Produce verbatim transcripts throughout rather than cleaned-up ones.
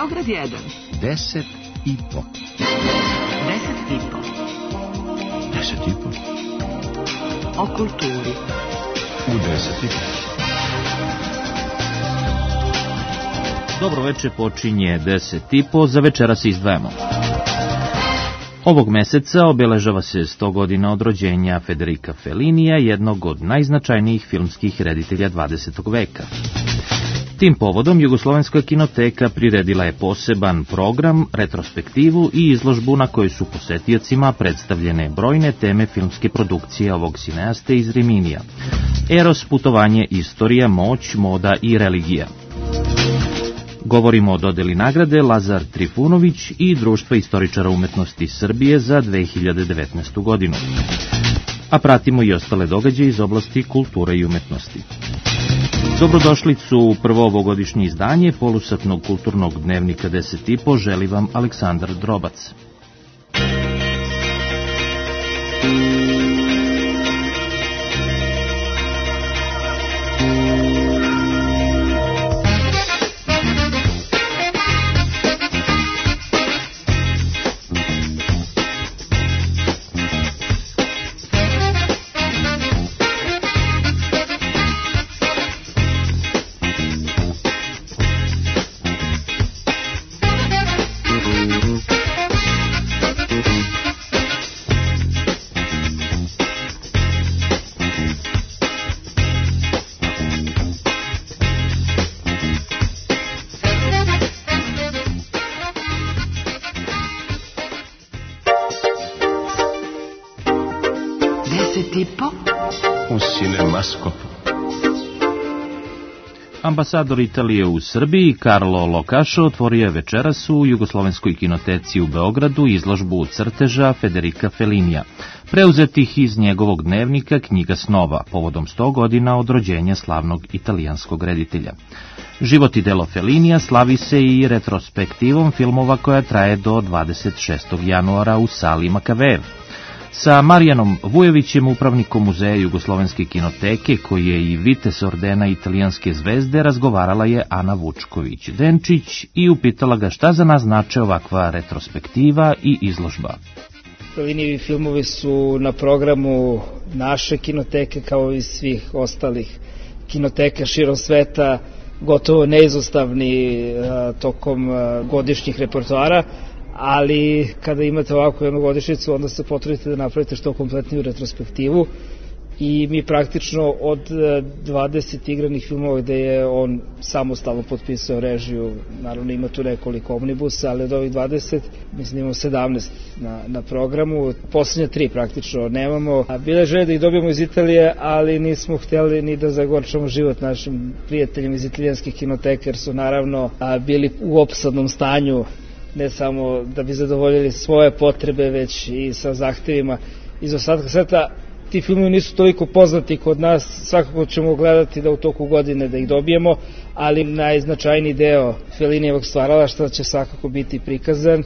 Beograd jedan. Deset i po. Deset i po. Deset i po. O kulturi. U deset i po. Dobro večer, počinje deset i po, za večera se izdvajamo. Ovog meseca obeležava se sto godina od rođenja Federica Fellinija, jednog od najznačajnijih filmskih reditelja dvadesetog veka. Tim povodom Jugoslovenska kinoteka priredila je poseban program, retrospektivu i izložbu na kojoj su posetiocima predstavljene brojne teme filmske produkcije ovog cineaste iz Riminija. Eros, putovanje, istorija, moć, moda i religija. Govorimo o dodeli nagrade Lazar Trifunović i Društva istoričara umetnosti Srbije za dve hiljade devetnaestu godinu. A pratimo i ostale događaje iz oblasti kulture i umetnosti. Dobrodošlicu u prvo ovogodišnje izdanje polusatnog kulturnog dnevnika deset i po želi vam Aleksandar Drobac. Ambasador Italije u Srbiji, Karlo Lokašo, otvorio je večeras u Jugoslovenskoj kinoteci u Beogradu izložbu crteža Federica Fellinija, preuzetih iz njegovog dnevnika Knjiga snova, povodom sto godina od rođenja slavnog italijanskog reditelja. Život i delo Fellinija slavi se i retrospektivom filmova koja traje do dvadeset šestog januara u sali Makavejev. Sa Marijanom Vujovićem, upravnikom Muzeja Jugoslovenske kinoteke, koji je i vites ordena Italijanske zvezde, razgovarala je Ana Vučković-Denčić i upitala ga šta za nas znače ovakva retrospektiva i izložba. Fellinijevi filmovi su na programu naše kinoteke kao i svih ostalih kinoteka širom sveta gotovo neizostavni a, tokom a, godišnjih repertoara, ali kada imate ovakvu jednu godišnjicu, onda se potrudite da napravite što kompletniju retrospektivu i mi praktično od dvadeset igranih filmova gde je on samostalno potpisao režiju, naravno ima tu nekoliko omnibusa, ali od ovih dvadeset, mislim imamo sedamnaest na, na programu, poslednje tri praktično nemamo. Bila je želja da ih dobijemo iz Italije, ali nismo htjeli ni da zagorčamo život našim prijateljima iz italijanskih kinoteka, jer su naravno bili u opsadnom stanju, ne samo da bi zadovoljili svoje potrebe, već i sa zahtevima iz ostatka sveta. Ti filmovi nisu toliko poznati kod nas, svakako ćemo gledati da u toku godine da ih dobijemo, ali najznačajniji deo Fellinijevog stvaralaštva će svakako biti prikazan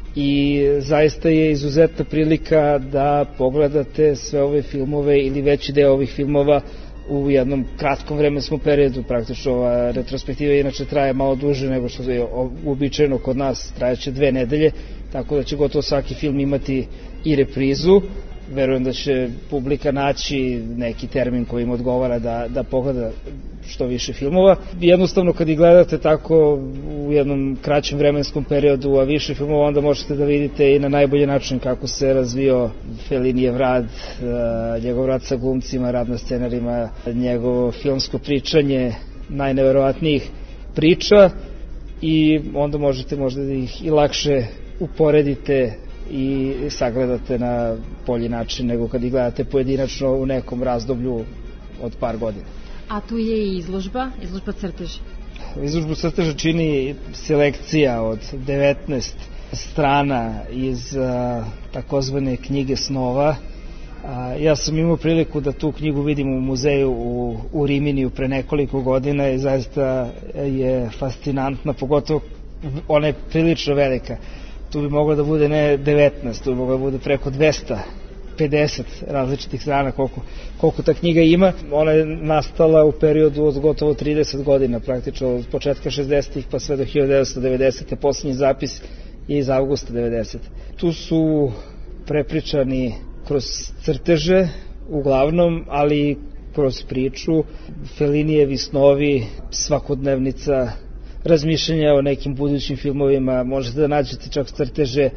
i zaista je izuzetna prilika da pogledate sve ove filmove ili veći deo ovih filmova u jednom kratkom vremenskom periodu. Praktično ova retrospektiva inače traje malo duže nego što je uobičajeno kod nas, trajeće dve nedelje, tako da će gotovo svaki film imati i reprizu. Verujem da će publika naći neki termin koji im odgovara da, da pogleda što više filmova. Jednostavno kad ih gledate tako u jednom kraćem vremenskom periodu, a više filmova, onda možete da vidite i na najbolji način kako se razvio Fellinijev rad, njegov rad sa glumcima, rad na scenarima, njegovo filmsko pričanje najneverovatnijih priča i onda možete možda da ih i lakše uporedite i sagledate na bolji način nego kad ih gledate pojedinačno u nekom razdoblju od par godina. A tu je i izložba, izložba crteža. Izložbu crteža čini selekcija od devetnaest strana iz a, takozvane Knjige snova. A, ja sam imao priliku da tu knjigu vidim u muzeju u, u Riminiju pre nekoliko godina i zaista je fascinantna, pogotovo ona je prilično velika. Tu bi mogla da bude ne devetnaest, tu bi mogla da bude preko dvesta pedeset različitih strana, koliko, koliko ta knjiga ima. Ona je nastala u periodu od gotovo trideset godina, praktično od početka šezdesetih pa sve do hiljadu devetsto devedesete. Poslednji zapis je iz avgusta devedesete. Tu su prepričani kroz crteže, uglavnom, ali kroz priču, Felinijevi snovi, svakodnevnica, razmišljanja o nekim budućim filmovima, možete da nađete čak crteže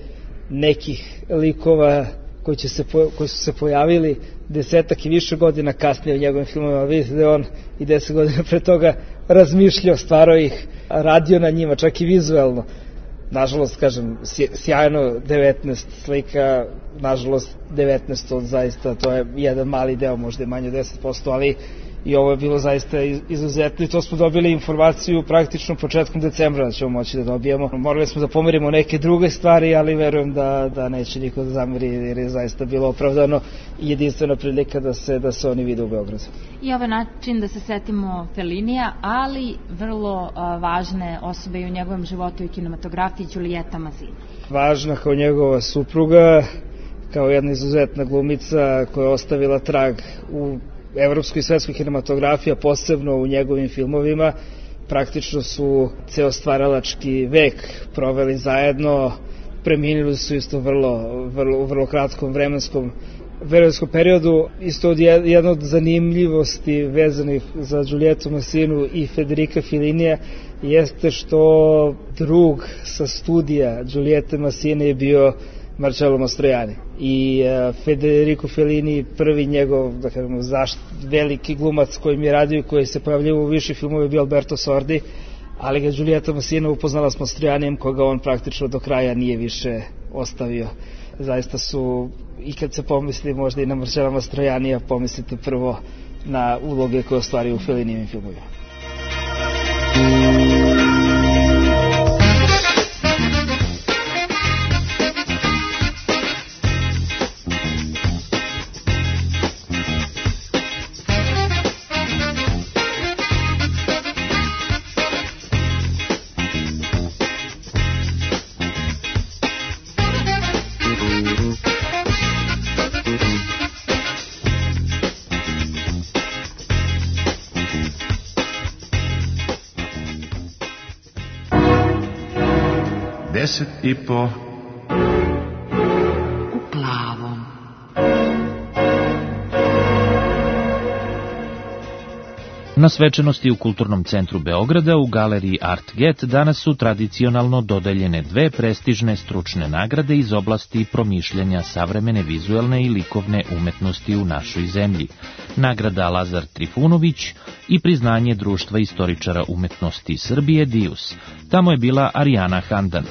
nekih likova koji, će se, koji su se pojavili desetak i više godina kasnije u njegovim filmovima. Vidite da on i deset godina pre toga razmišljao, stvarao ih, radio na njima, čak i vizuelno. Nažalost, kažem, sjajno devetnaest slika, nažalost devetnaest od zaista, to je jedan mali deo, možda je manje od deset posto, ali i ovo je bilo zaista izuzetno i to smo dobili informaciju praktično početkom decembra da ćemo moći da dobijemo. Morali smo da pomerimo neke druge stvari, ali verujem da, da neće niko da zameri jer je zaista bilo opravdano i jedinstvena prilika da se, da se oni vide u Beogradu. I ovaj način da se setimo Fellinija, ali vrlo a, važne osobe i u njegovom životu i kinematografiji, Đulijeta Mazina. Važna kao njegova supruga, kao jedna izuzetna glumica koja je ostavila trag u evropskoj i svetskoj kinematografiji, a posebno u njegovim filmovima. Praktično su ceo stvaralački vek proveli zajedno, preminili su isto vrlo, vrlo, u vrlo kratkom vremenskom vremenskom periodu. Isto od jedna od zanimljivosti vezanih za Đulietu Masinu i Federica Fellinija jeste što drug sa studija Đulijete Masine je bio Marcello Mastroianni i uh, Federico Fellini, prvi njegov, da kažemo, zašt, veliki glumac koji mi je radio i koji se pojavljava u više filmove bio Alberto Sordi, ali ga Đulijeta Masina upoznala s Mastroiannijem koga on praktično do kraja nije više ostavio. Zaista su, i kad se pomisli možda i na Marcella Mastroiannija, pomislite prvo na uloge koje ostvario u Fellinijevim filmovima. Deset i po u plavom. Na svečanosti u Kulturnom centru Beograda u galeriji ArtGet danas su tradicionalno dodeljene dve prestižne stručne nagrade iz oblasti promišljanja savremene vizuelne i likovne umetnosti u našoj zemlji. Nagrada Lazar Trifunović i priznanje Društva istoričara umetnosti Srbije Dius. Tamo je bila Arijana Handan.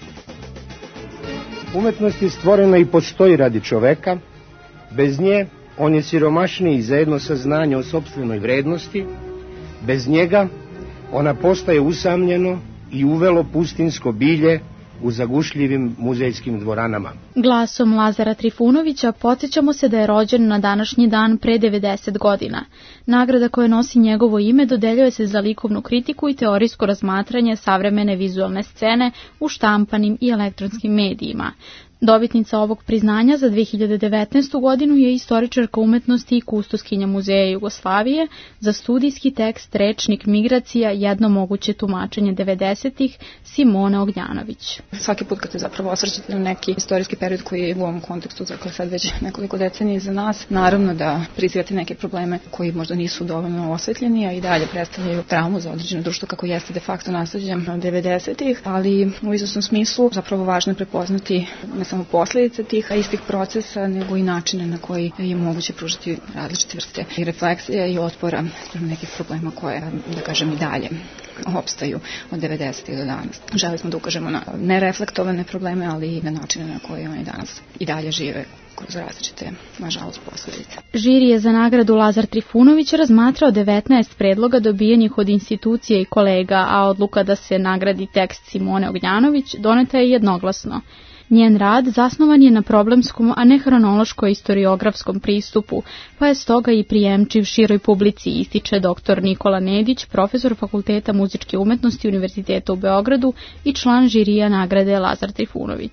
Umetnost je stvorena i postoji radi čoveka. Bez nje on je siromašniji za jedno saznanje o sopstvenoj vrednosti. Bez njega ona postaje usamljeno i uvelo pustinsko bilje u zagušljivim muzejskim dvoranama. Glasom Lazara Trifunovića podsjećamo se da je rođen na današnji dan pre devedeset godina. Nagrada koja nosi njegovo ime dodeljuje se za likovnu kritiku i teorijsko razmatranje savremene vizualne scene u štampanim i elektronskim medijima. Dobitnica ovog priznanja za dve hiljade devetnaestu. godinu je istoričarka umetnosti i kustoskinja Muzeja Jugoslavije za studijski tekst Rečnik migracija, jedno moguće tumačenje devedesetih, Simona Ognjanović. Svaki put kad se zapravo osvrćete na neki istorijski period koji je u ovom kontekstu, dakle sad već nekoliko decenija za nas, naravno da prizivate neke probleme koji možda nisu dovoljno osvetljeni, a i dalje predstavljaju traumu za određeno društvo kako jeste de facto nasleđem devedesetih, ali u izvesnom smislu zapravo važno je prepoznati ne samo posljedice tih istih procesa, nego i načine na koji je moguće pružiti različite vrste i refleksije i otpora sprem nekih problema koje, da kažem, i dalje opstaju od devedesetih do danas. Želi smo da ukažemo na nereflektovane probleme, ali i na načine na koje oni danas i dalje žive kroz različite, nažalost, posljedice. Žiri je za nagradu Lazar Trifunović razmatrao devetnaest predloga dobijenih od institucije i kolega, a odluka da se nagradi tekst Simone Ognjanović doneta je jednoglasno. Njen rad zasnovan je na problemskom, a ne hronološko-istoriografskom pristupu, pa je stoga i prijemčiv široj publici, ističe doktor Nikola Nedić, profesor Fakulteta muzičke umetnosti Univerziteta u Beogradu i član žirija nagrade Lazar Trifunović.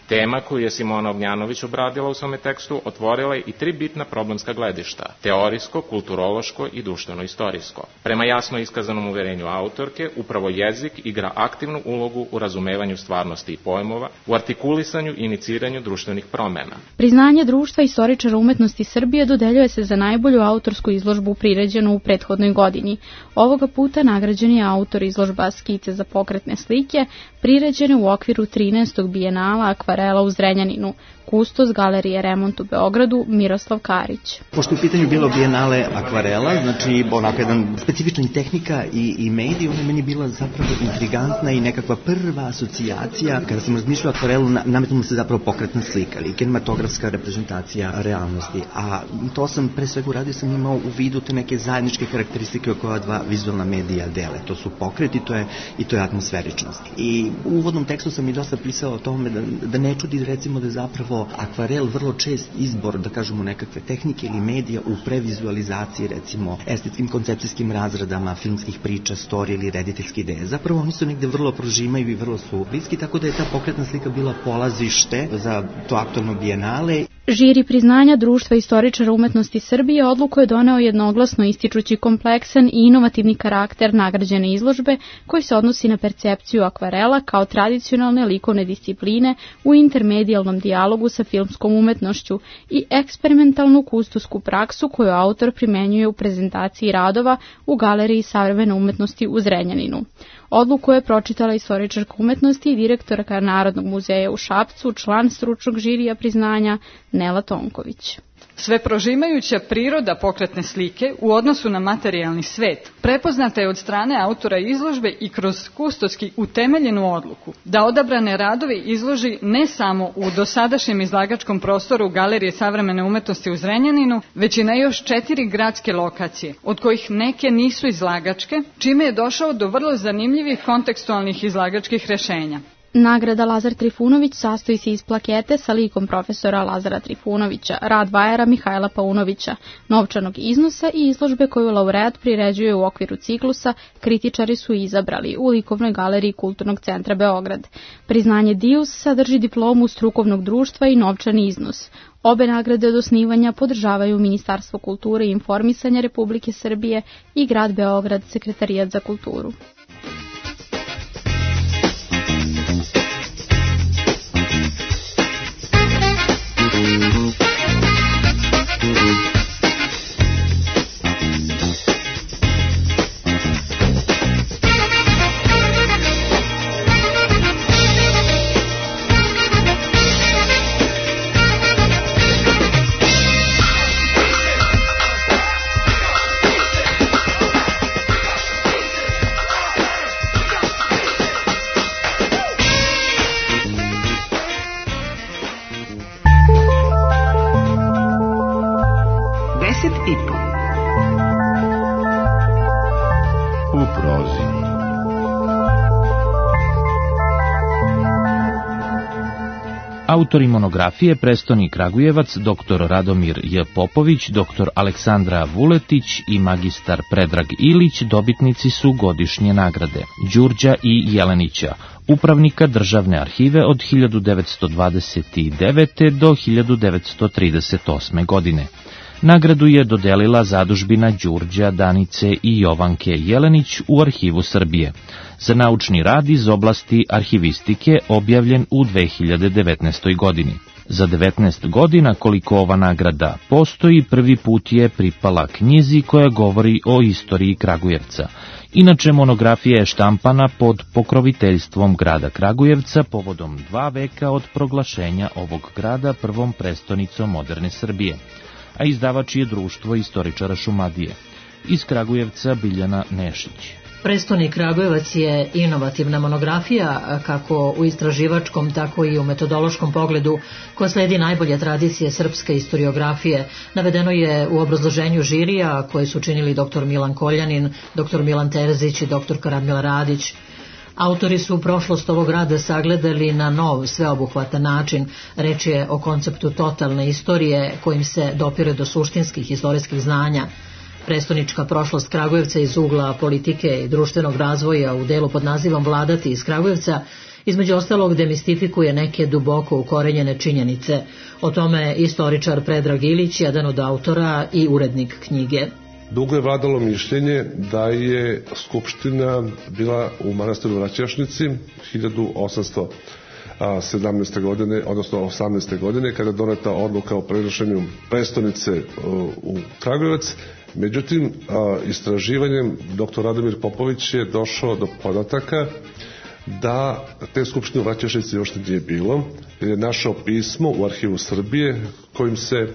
Tema koju je Simona Ognjanović obradila u svome tekstu otvorila je i tri bitna problemska gledišta: teorijsko, kulturološko i društveno-istorijsko. Prema jasno iskazanom uverenju autorke, upravo jezik igra aktivnu ulogu u razumevanju stvarnosti i pojmova, u artikulisanju i iniciranju društvenih promena. Priznanje društva istoričara umetnosti Srbije dodeljuje se za najbolju autorsku izložbu priređenu u prethodnoj godini. Ovoga puta nagrađen je autor izložba Skice za pokretne slike, priređene u okviru trinaestog bijenala akvarela u Zrenjaninu, kustos Galerije Remont u Beogradu Miroslav Karić. Pošto je u pitanju bilo bijenale akvarela, znači onako jedan specifična tehnika i, i medij, ona je meni bila zapravo intrigantna i nekakva prva asocijacija. Kada sam razmišljao o akvarelu, nametnula se zapravo pokretna slika ili kinematografska reprezentacija realnosti. A to sam pre svega uradio, sam imao u vidu te neke zajedničke karakteristike o koja dva vizualna medija dele. To su pokret i to je, i to je atmosferičnost. I u uvodnom tekstu sam i dosta pisao o tome da, da ne čudi recimo da je zapravo akvarel vrlo čest izbor, da kažemo, nekakve tehnike ili medija u previzualizaciji, recimo estetskim koncepcijskim razradama, filmskih priča, storije ili rediteljske ideje. Zapravo oni su negde vrlo prožimaju i vrlo su bliski, tako da je ta pokretna slika bila polazište za to aktualno bijenale. Žiri priznanja Društva istoričara umetnosti Srbije odluku je doneo jednoglasno ističući kompleksan i inovativni karakter nagrađene izložbe koji se odnosi na percepciju akvarela kao tradicionalne likovne discipline u intermedijalnom dijalogu sa filmskom umetnošću i eksperimentalnu kustosku praksu koju autor primenjuje u prezentaciji radova u Galeriji savremene umetnosti u Zrenjaninu. Odluku je pročitala istoričarka umetnosti i direktorka Narodnog muzeja u Šapcu, član stručnog žirija priznanja Nela Tonković. Sve prožimajuća priroda pokretne slike u odnosu na materijalni svet prepoznata je od strane autora izložbe i kroz kustoski utemeljenu odluku da odabrane radove izloži ne samo u dosadašnjem izlagačkom prostoru Galerije savremene umetnosti u Zrenjaninu, već i na još četiri gradske lokacije, od kojih neke nisu izlagačke, čime je došao do vrlo zanimljivih kontekstualnih izlagačkih rešenja. Nagrada Lazar Trifunović sastoji se iz plakete sa likom profesora Lazara Trifunovića, rad vajara Mihajla Paunovića, novčanog iznosa i izložbe koju laureat priređuje u okviru ciklusa Kritičari su izabrali u likovnoj galeriji Kulturnog centra Beograd. Priznanje Dius sadrži diplomu strukovnog društva i novčani iznos. Obe nagrade od osnivanja podržavaju Ministarstvo kulture i informisanja Republike Srbije i grad Beograd, Sekretarijat za kulturu. Autori monografije prestoni Kragujevac, doktor Radomir J. Popović, doktor Aleksandra Vuletić i magistar Predrag Ilić dobitnici su godišnje nagrade Đurđa i Jelenića, upravnika Državne arhive od hiljadu devetsto dvadeset devete. do hiljadu devetsto trideset osme. godine. Nagradu je dodelila zadužbina Đurđa, Danice i Jovanke Jelenić u Arhivu Srbije za naučni rad iz oblasti arhivistike objavljen u dve hiljade devetnaestoj. godini. Za devetnaest godina koliko ova nagrada postoji, prvi put je pripala knjizi koja govori o istoriji Kragujevca. Inače, monografija je štampana pod pokroviteljstvom grada Kragujevca povodom dva veka od proglašenja ovog grada prvom prestonicom moderne Srbije, a izdavač je Društvo istoričara Šumadije. Iz Kragujevca Biljana Nešić. Prestoni Kragujevac je inovativna monografija kako u istraživačkom, tako i u metodološkom pogledu koja sledi najbolje tradicije srpske istoriografije. Navedeno je u obrazloženju žirija koje su činili doktor Milan Koljanin, doktor Milan Terzić i doktor Radmila Radić. Autori su prošlost ovog rada sagledali na nov, sveobuhvatan način. Reč je o konceptu totalne istorije kojim se dopire do suštinskih istorijskih znanja. Prestonička prošlost Kragujevca iz ugla politike i društvenog razvoja u delu pod nazivom Vladati iz Kragujevca između ostalog demistifikuje neke duboko ukorenjene činjenice. O tome istoričar Predrag Ilić, jedan od autora i urednik knjige. Dugo je vladalo mišljenje da je Skupština bila u manastiru Vraćašnici hiljadu osamsto sedamnaeste. godine, odnosno osamnaeste. godine, kada je doneta odluka o prenošenju prestonice u Kragujevac. Međutim, istraživanjem doktor Radomir Popović je došao do podataka da te skupštine u Vraćašnici još nije bilo, jer je našao pismo u arhivu Srbije kojim se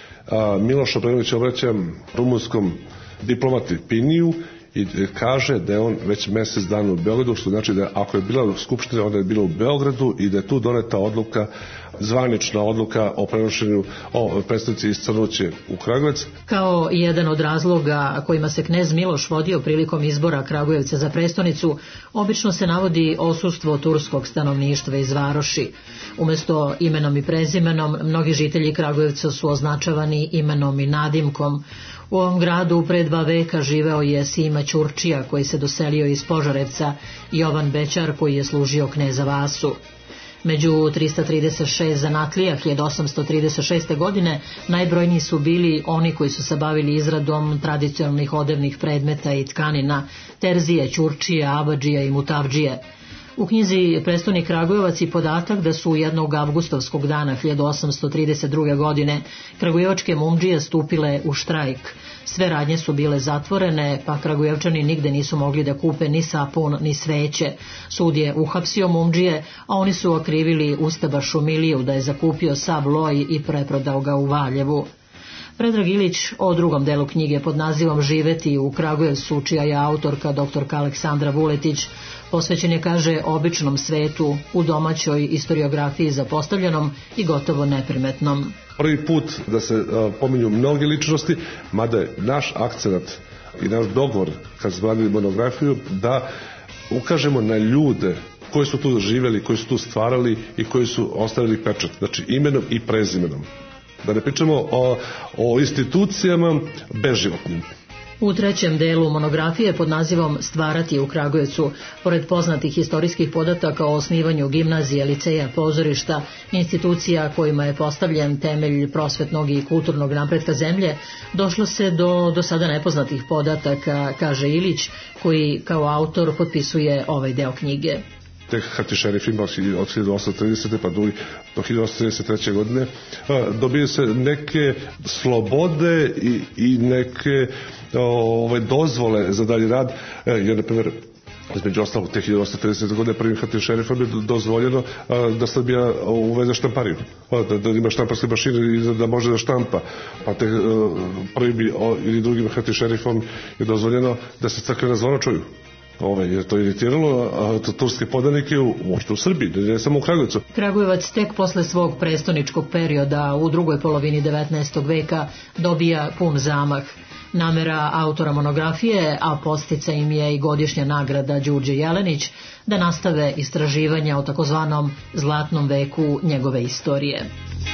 Miloš Obrenović obraća rumunskom diplomati Piniju i kaže da je on već mesec dana u Beogradu, što znači da ako je bila skupština, onda je bila u Beogradu i da je tu doneta odluka, zvanična odluka o prenošenju o predstavnici iz Crnoće u Kragujevac. Kao jedan od razloga kojima se knez Miloš vodio prilikom izbora Kragujevca za prestonicu, obično se navodi odsustvo turskog stanovništva iz varoši. Umesto imenom i prezimenom, mnogi žitelji Kragujevca su označavani imenom i nadimkom. U ovom gradu pre dva veka živeo je Sima Ćurčija koji se doselio iz Požarevca, Jovan Bećar koji je služio kneza Vasu. Među trista trideset šest zanatlija hiljadu osamsto trideset šeste. godine najbrojniji su bili oni koji su se bavili izradom tradicionalnih odevnih predmeta i tkanina, terzije, ćurčije, abadžije i mutavdžije. U knjizi Prestoni Kragujevac i podatak da su jednog avgustovskog dana hiljadu osamsto trideset druge. godine kragujevačke mumdžije stupile u štrajk. Sve radnje su bile zatvorene, pa Kragujevčani nigde nisu mogli da kupe ni sapun, ni sveće. Sud je uhapsio mumdžije, a oni su okrivili Ustabašu Miliju da je zakupio sav loj i preprodao ga u Valjevu. Predrag Ilić o drugom delu knjige pod nazivom Živeti u Kragujevcu, čija je autorka doktorka Aleksandra Vuletić, posvećen je, kaže, običnom svetu, u domaćoj istoriografiji zapostavljenom i gotovo neprimetnom. Prvi put da se uh, pominju mnoge ličnosti, mada je naš akcenat i naš dogovor kad smo radili monografiju da ukažemo na ljude koji su tu živjeli, koji su tu stvarali i koji su ostavili pečat, znači imenom i prezimenom. Da ne pričamo o, o institucijama beživotnim. U trećem delu monografije pod nazivom Stvarati u Kragujevcu, pored poznatih istorijskih podataka o osnivanju gimnazije, liceja, pozorišta, institucija kojima je postavljen temelj prosvetnog i kulturnog napretka zemlje, došlo se do do sada nepoznatih podataka, kaže Ilić, koji kao autor potpisuje ovaj deo knjige. Tek Hatišerifima od hiljadu osamsto tridesete. pa do hiljadu osamsto trideset treće. godine dobije se neke slobode i, i neke ove, dozvole za dalji rad, jer na primjer između ostalog te hiljadu osamsto tridesete. godine prvim Hatišerifom je dozvoljeno da Srbija uveze štampariju, da, da ima štamparske mašine i da može da štampa, pa te prvim ili drugim Hatišerifom je dozvoljeno da se crkvena zvona čuju. Ove, jer to je iritiralo a, turske podanike u, uopšte u Srbiji, ne samo u Kragujevcu. Kragujevac tek posle svog prestoničkog perioda u drugoj polovini devetnaestog. veka dobija pun zamah. Namera autora monografije, a postica im je i godišnja nagrada Đurđe Jelenić, da nastave istraživanja o takozvanom zlatnom veku njegove istorije.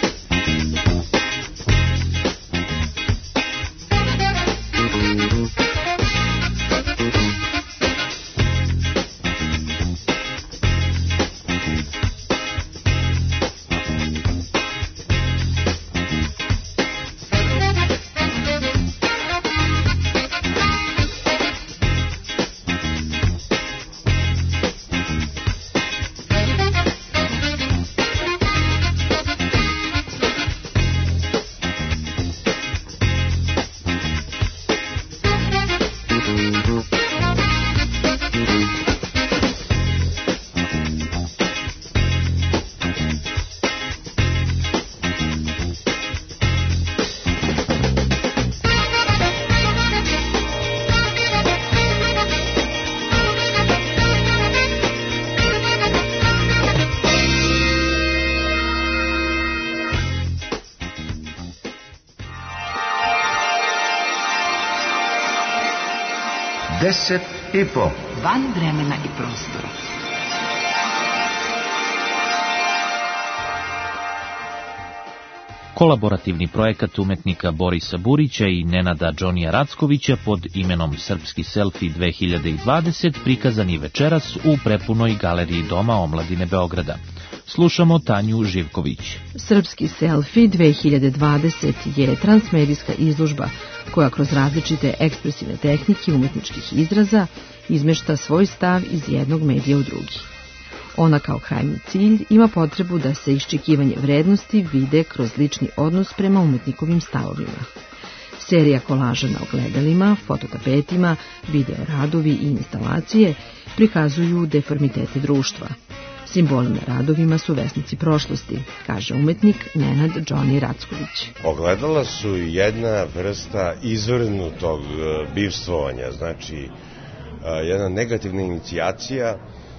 Deset i po. Van vremena i prostora. Kolaborativni projekat umetnika Borisa Burića i Nenada Džonija Rackovića pod imenom Srpski selfi dve hiljade dvadeset prikazan je večeras u prepunoj galeriji Doma omladine Beograda. Slušamo Tanju Živković. Srpski selfi dve hiljade dvadeset je transmedijska izložba koja kroz različite ekspresivne tehnike umetničkih izraza izmešta svoj stav iz jednog medija u drugi. Ona kao krajnji cilj ima potrebu da se iščekivanje vrednosti vide kroz lični odnos prema umetnikovim stavovima. Serija kolaža na ogledalima, fototapetima, videoradovi i instalacije prikazuju deformitete društva. Simboli na radovima su vesnici prošlosti, kaže umetnik Nenad Džoni Racković. Ogledala su jedna vrsta izvrnutog bivstvovanja, znači jedna negativna inicijacija,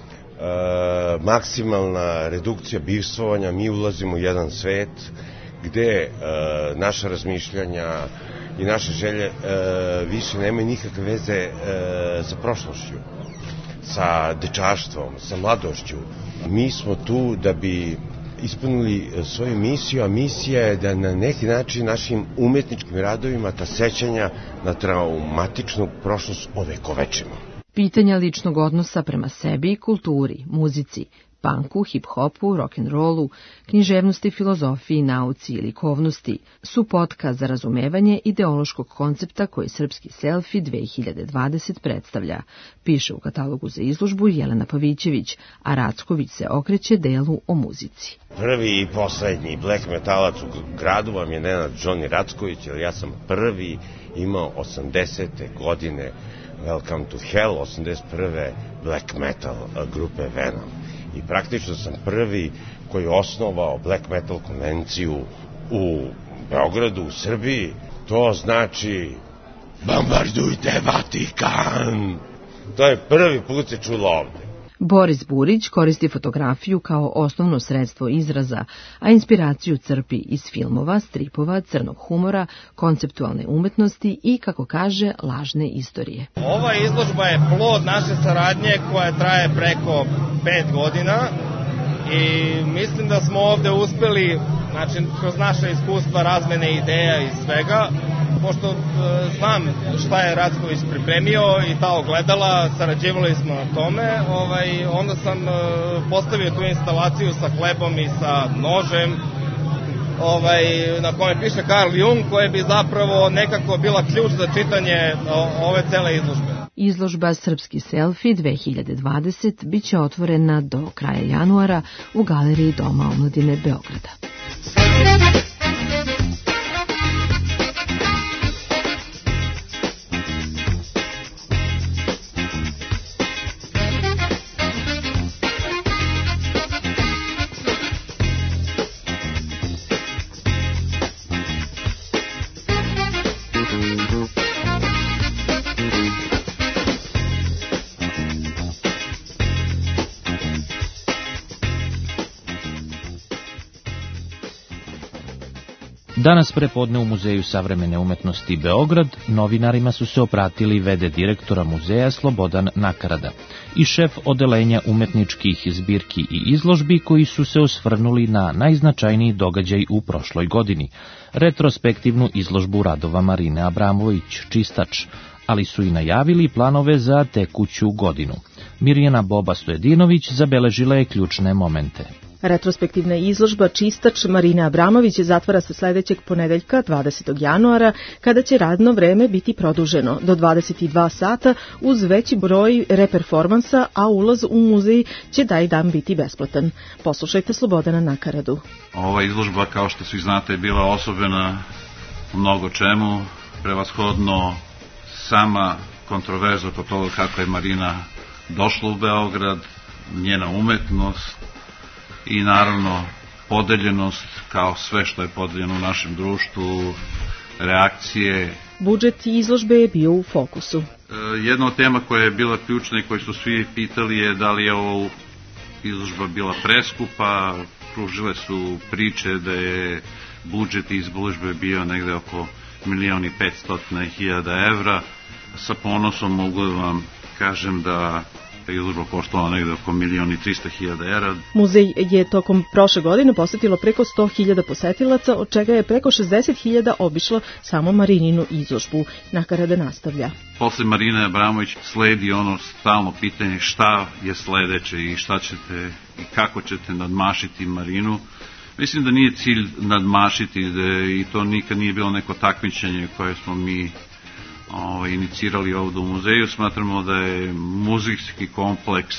maksimalna redukcija bivstvovanja. Mi ulazimo u jedan svet gde naša razmišljanja i naše želje više nemaju nikakve veze sa prošlošću, sa dečaštvom, sa mladošću. Mi smo tu da bi ispunili svoju misiju, a misija je da na neki način našim umetničkim radovima ta sećanja na traumatičnu prošlost ovekovečimo. Pitanja ličnog odnosa prema sebi, kulturi, muzici, punku, hip-hopu, rock'n'rollu, književnosti, filozofiji, nauci i likovnosti su potka za razumevanje ideološkog koncepta koji Srpski selfi dve hiljade dvadeset predstavlja, piše u katalogu za izložbu Jelena Pavićević, a Racković se okreće delu o muzici. Prvi i poslednji black metalac u gradu vam je Nenad Džoni Racković, jer ja sam prvi imao osamdesete godine Welcome to Hell, osamdeset prve black metal grupe Venom. I praktično sam prvi koji je osnovao black metal konvenciju u Beogradu, u Srbiji. To znači bombardujte Vatikan. To je prvi put se čulo ovde. Boris Burić koristi fotografiju kao osnovno sredstvo izraza, a inspiraciju crpi iz filmova, stripova, crnog humora, konceptualne umetnosti i, kako kaže, lažne istorije. Ova izložba je plod naše saradnje koja traje preko pet godina i mislim da smo ovde uspeli, znači, kroz naše iskustva, razmene ideja i svega, pošto e, znam šta je Racković pripremio i ta ogledala, sarađivali smo na tome, ovaj, onda sam e, postavio tu instalaciju sa hlebom i sa nožem, ovaj, na kome piše Carl Jung, koja bi zapravo nekako bila ključ za čitanje o, ove cele izložbe. Izložba Srpski selfi dve hiljade dvadeset biće otvorena do kraja januara u galeriji Doma omladine Beograda. Danas prepodne u Muzeju savremene umetnosti Beograd novinarima su se opratili v d direktora muzeja Slobodan Nakarada i šef odelenja umetničkih zbirki i izložbi koji su se osvrnuli na najznačajniji događaj u prošloj godini, retrospektivnu izložbu radova Marine Abramović, Čistač, ali su i najavili planove za tekuću godinu. Mirjana Boba Stojedinović zabeležila je ključne momente. Retrospektivna izložba Čistač Marine Abramović zatvara se sledećeg ponedeljka dvadesetog januara, kada će radno vreme biti produženo do dvadeset dva sata uz veći broj reperformansa, a ulaz u muzej će taj dan biti besplatan. Poslušajte Slobodana Nakaradu. Ova izložba, kao što svi znate, je bila osobena u mnogo čemu, prevashodno sama kontroverza oko toga kako je Marina došla u Beograd, njena umetnost i naravno podeljenost, kao sve što je podeljeno u našem društvu, reakcije. Budžet izložbe je bio u fokusu. E, jedna od tema koja je bila ključna i koju su svi pitali je da li je ovo izložba bila preskupa. Kružile su priče da je budžet izložbe bio negde oko milion i petsto hiljada evra. Sa ponosom mogu da vam kažem da Izložba koštala negde oko milion i trista hiljada era. Muzej je tokom prošle godine posetilo preko sto hiljada posetilaca, od čega je preko šezdeset hiljada obišlo samo Marininu izložbu. Nakarada nastavlja. Posle Marine Abramović sledi ono stalno pitanje šta je sledeće i šta ćete i kako ćete nadmašiti Marinu. Mislim da nije cilj nadmašiti da, i to nikad nije bilo neko takmičenje koje smo mi o, inicirali ovdje u muzeju. Smatramo da je muzejski kompleks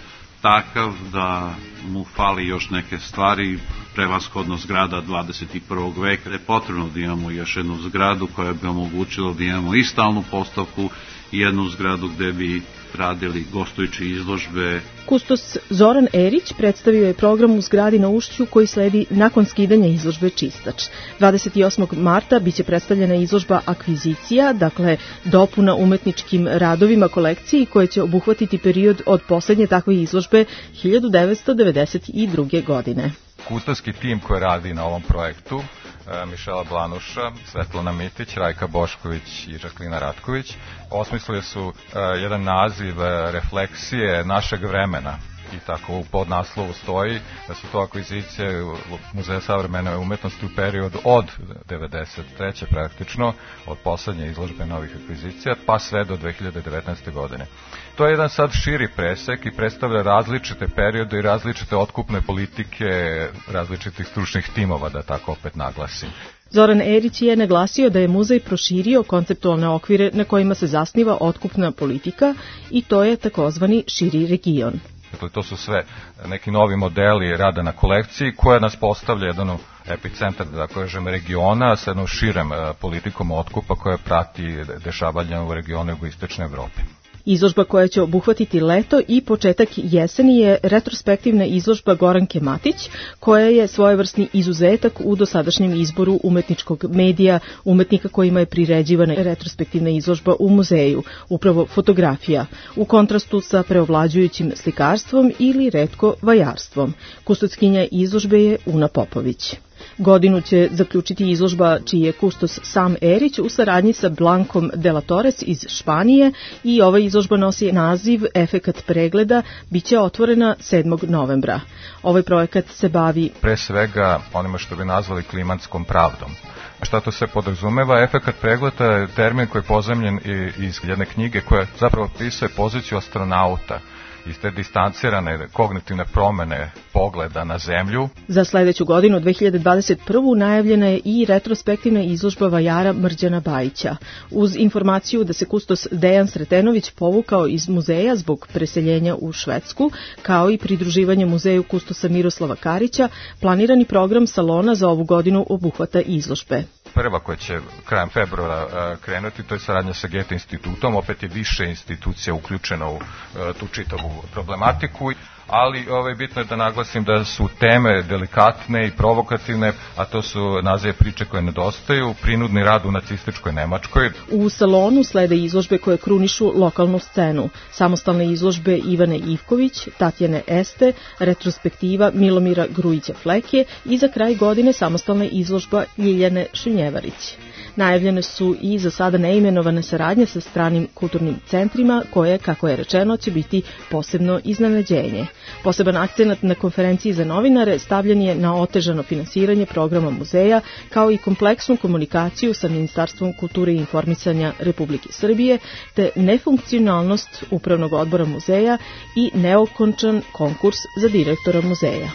takav da mu fali još neke stvari, prevashodno zgrada dvadeset prvog veka. Je potrebno da imamo još jednu zgradu koja bi omogućila da imamo i stalnu postavku i jednu zgradu gde bi radili gostujuće izložbe. Kustos Zoran Erić predstavio je program u zgradi na Ušću koji sledi nakon skidanja izložbe Čistač. dvadeset osmog marta biće predstavljena izložba Akvizicija, dakle dopuna umetničkim radovima kolekciji koje će obuhvatiti period od poslednje takve izložbe hiljadu devetsto devedeset druge. godine. Kustovski tim koji radi na ovom projektu, Mišela Blanuša, Svetlana Mitić, Rajka Bošković i Žaklina Ratković, osmislili su jedan naziv refleksije našeg vremena. I tako u podnaslovu stoji da su to akvizicije Muzeja savremene umetnosti u periodu od devedeset treće praktično, od poslednje izložbe novih akvizicija, pa sve do dve hiljade devetnaeste. godine. To je jedan sad širi presek i predstavlja različite periode i različite otkupne politike različitih stručnih timova, da tako opet naglasim. Zoran Erić je naglasio da je muzej proširio konceptualne okvire na kojima se zasniva otkupna politika i to je takozvani širi region. Dakle, to su sve neki novi modeli rada na kolekciji koja nas postavlja jedan epicentar, da kažem, regiona sa jednom širem politikom otkupa koja prati dešavanja u regionu jugoistočne Evrope. Izložba koja će obuhvatiti leto i početak jeseni je retrospektivna izložba Goranke Matić, koja je svojevrsni izuzetak u dosadašnjem izboru umetničkog medija, umetnika kojima je priređivana retrospektivna izložba u muzeju, upravo fotografija, u kontrastu sa preovlađujućim slikarstvom ili retko vajarstvom. Kustoskinja izložbe je Una Popović. Godinu će zaključiti izložba čiji je kustos sam Erić u saradnji sa Blankom de la Torres iz Španije i ova izložba nosi naziv Efekat pregleda, biće otvorena sedmog novembra. Ovaj projekat se bavi pre svega onima što bi nazvali klimatskom pravdom. Šta to se podrazumeva? Efekat pregleda je termin koji je pozemljen iz jedne knjige koja zapravo opisuje poziciju astronauta iz te distancirane kognitivne promene pogleda na zemlju. Za sledeću godinu, dve hiljade dvadeset prvu. najavljena je i retrospektivna izložba vajara Mrđana Bajića. Uz informaciju da se kustos Dejan Sretenović povukao iz muzeja zbog preseljenja u Švedsku, kao i pridruživanje muzeju kustosa Miroslava Karića, planirani program salona za ovu godinu obuhvata izložbe. Prva koja će krajem februara krenuti, to je saradnja sa Goethe institutom, opet je više institucija uključeno u tu čitavu problematiku, ali ovaj, bitno je da naglasim da su teme delikatne i provokativne, a to su nazive priče koje nedostaju, prinudni rad u nacističkoj Nemačkoj. U salonu slede izložbe koje krunišu lokalnu scenu, samostalne izložbe Ivane Ivković, Tatjane Este, retrospektiva Milomira Grujića-Fleke i za kraj godine samostalna izložba Ljiljane Šunjevarić. Najavljene su i za sada neimenovane saradnje sa stranim kulturnim centrima, koje, kako je rečeno, će biti posebno iznenađenje. Poseban akcenat na konferenciji za novinare stavljen je na otežano finansiranje programa muzeja, kao i kompleksnu komunikaciju sa Ministarstvom kulture i informisanja Republike Srbije, te nefunkcionalnost upravnog odbora muzeja i neokončan konkurs za direktora muzeja.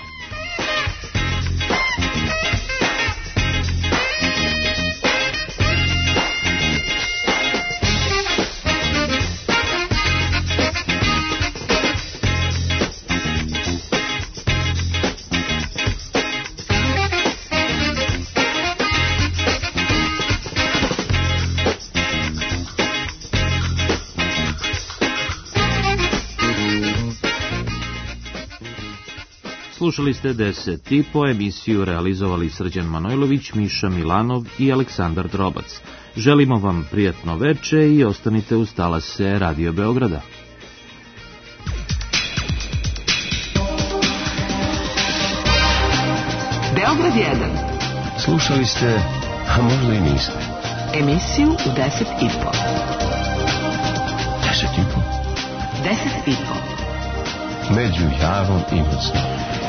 Slušali ste deset i po, emisiju realizovali Srđan Manojlović, Miša Milanov i Aleksandar Drobac. Želimo vam prijatno veče i ostanite uz talase Radio Beograda. Beograd jedan. Slušali ste, a možda i niste. Emisiju u deset i po. Deset i po? Deset i po. među javom i mrzom.